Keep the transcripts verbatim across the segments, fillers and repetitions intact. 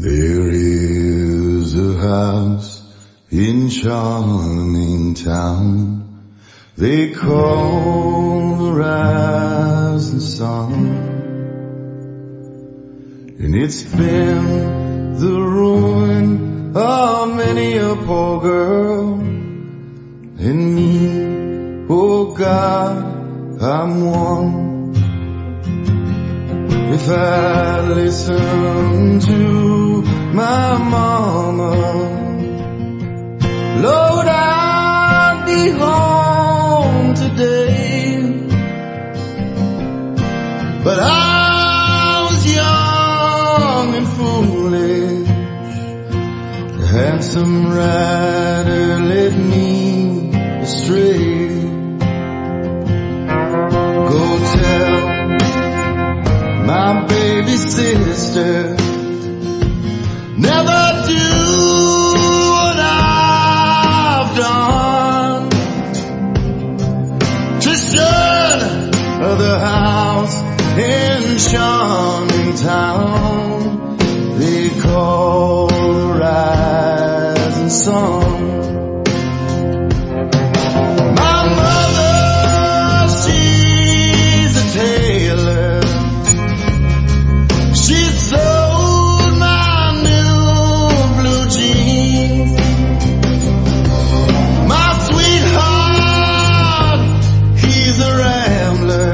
There is a house in charming town they call the rising sun, and it's been the ruin of many a poor girl, and me, oh God, I'm one. If I listen to my mama, Lord, I'd be home today. But I was young and foolish, the handsome rider led me astray. Go tell my baby sister, never do what I've done, to shun the house in charming town they call the rising sun. My mother, she's a tailor. She sold my new blue jeans. My sweetheart, he's a rambler.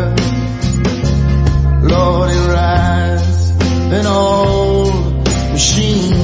Lord, he rides an old machine.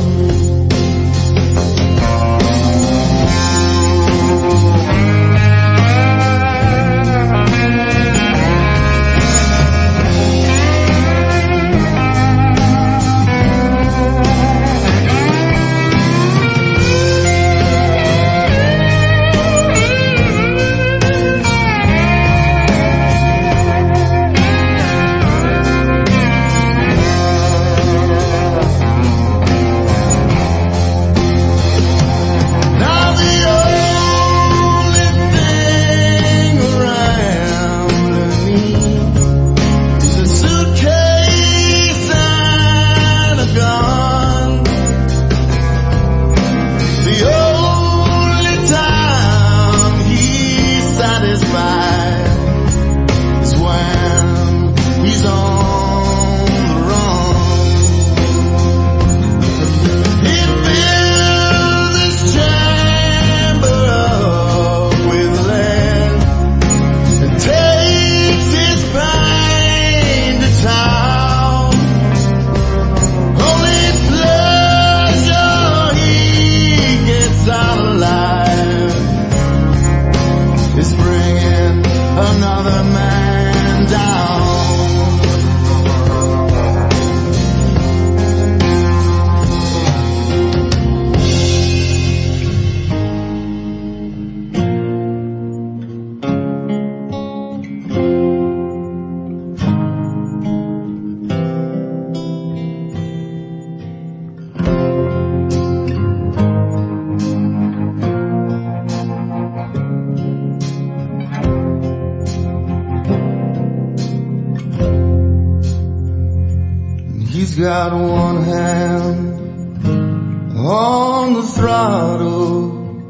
He's got one hand on the throttle,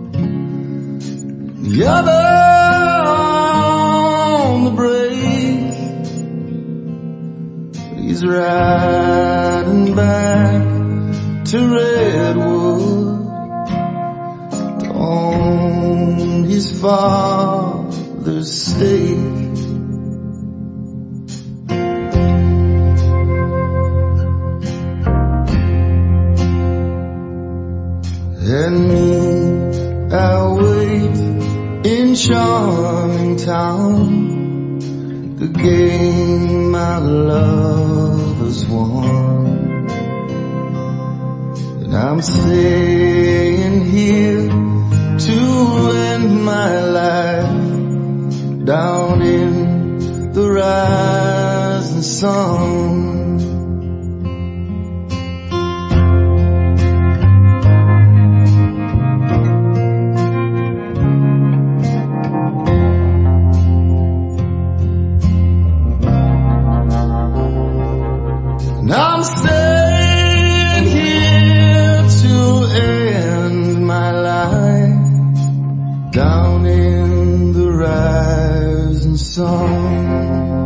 the other on the brake. He's riding back to Redwood to own his father's stake. And me, I wait in charming town, the game my love has won. And I'm staying here to end my life down in the rising sun. I'm staying here song.